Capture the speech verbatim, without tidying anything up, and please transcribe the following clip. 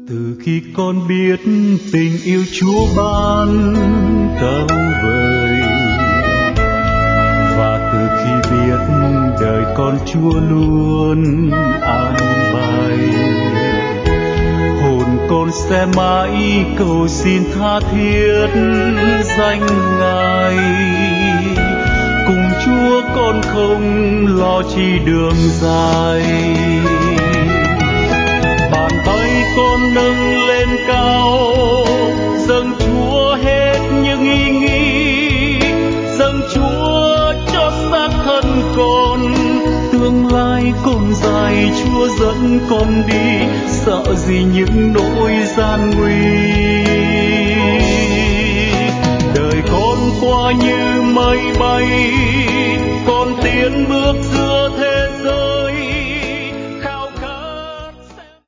Từ khi con biết tình yêu Chúa ban cao vời, và từ khi biết đời con Chúa luôn an bài, hồn con sẽ mãi cầu xin tha thiết danh Ngài. Cùng Chúa con không lo chi đường dài, bàn tay con nâng lên cao, dâng Chúa hết những ý nghĩ, dâng Chúa cho xác thân con. Tương lai con dài Chúa dẫn con đi, sợ gì những nỗi gian nguy. Đời con qua như mây bay, con tiến bước giữa